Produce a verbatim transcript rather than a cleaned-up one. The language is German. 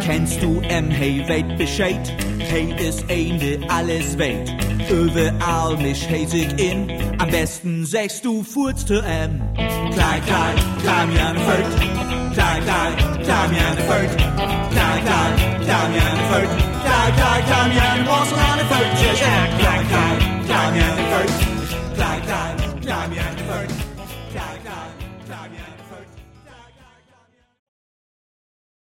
Kennst du em, hey, weit Bescheid? Hey ist eine alles weit. Überall mich hey sich in. Am besten sagst du furzte em. Klein, klein, klein mir eine Furt. Klein, klein, klein mir eine Furt. Klein, klein, klein mir eine Furt. Klein, klein, klein mir